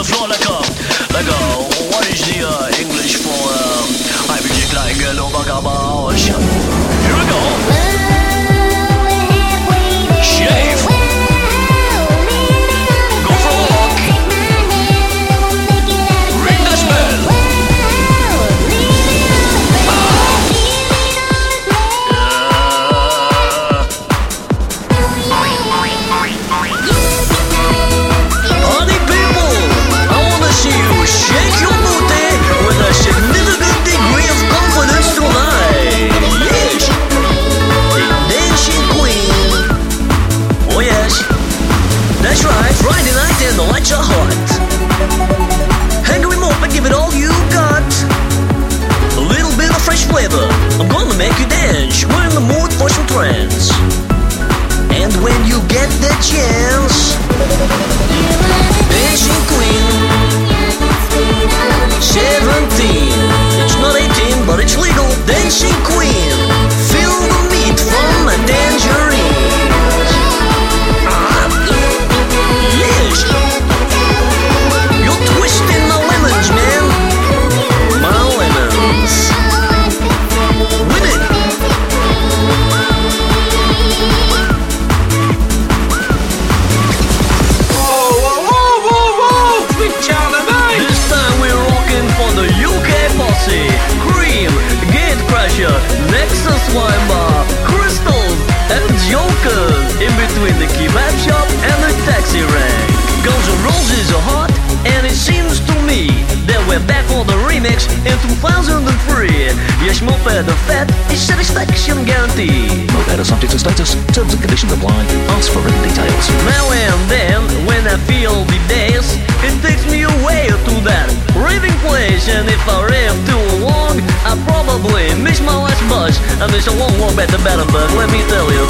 the floor like a, what is the English for I predict like a little bugaboo. Here we go. Shave. Go for a walk. Ring the bell. Honey people, I wanna see you shake your booty with a significant degree of confidence tonight. Yes, the dancing queen. Oh yes, that's right. Friday night and the lights are hot. Hang him up and give it all you got. A little bit of fresh flavor. I'm gonna make you dance. We're in the mood for some trance. And when you get the chance, dancing queen, 17. It's not 18, but it's legal. Dancing queen, feel the meat from a tangerine. Yes, you're twisting the lemons, man. My lemons. Win it. This time we're rocking for the UK posse. Cream, Gate Crusher, Nexus Wine Bar, Crystals and Jokers. In between the kebab shop and the taxi rank. Guns N' Roses are hot, and it seems to me that we're back for the remix in 2003. Yes, Moped the Fat is satisfaction guaranteed. Moped is subject to status. Terms and conditions apply. Ask for written details. Now and then, when I feel the bass, it takes me away to that raving place. And if I rave too long, I probably miss my last bus. I miss a long walk back to Battenberg, let me tell you.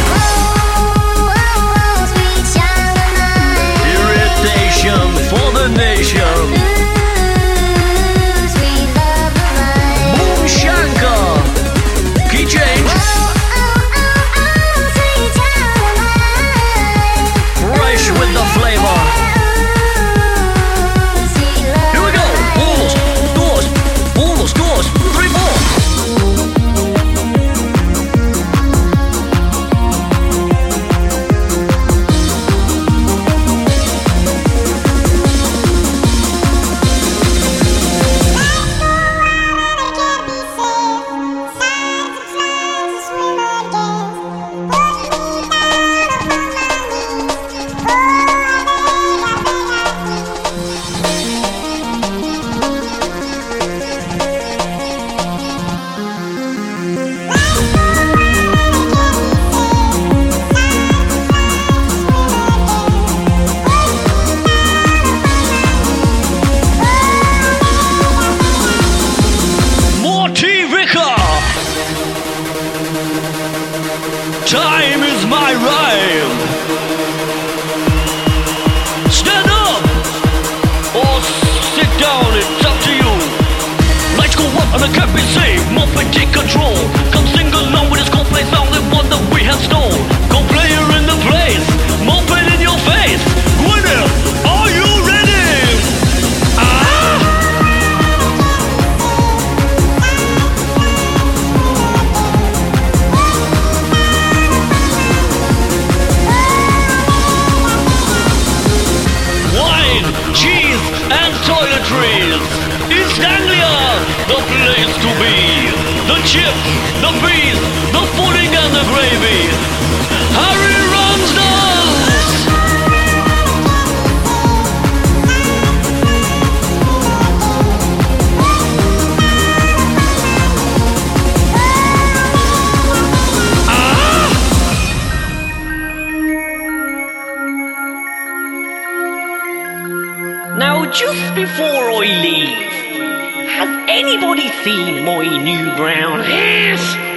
Irritation for the nation. Boom Shankar, key change. Fresh with the flavor. Here we go. Unos, 3, 4. Time is my rhyme. Stand up or sit down, it's up to you. Lights go up and I can't be saved. Moped take control. Come sing along with this Coldplay sound and one that we have stole. Go player in the place, Moped in your face. Winner, are you ready? Cheese and toiletries. East Anglia, the place to be. The chips, the peas, the pudding and the gravy. Harry Ramsdale. Now, just before I leave, has anybody seen my new brown hairs?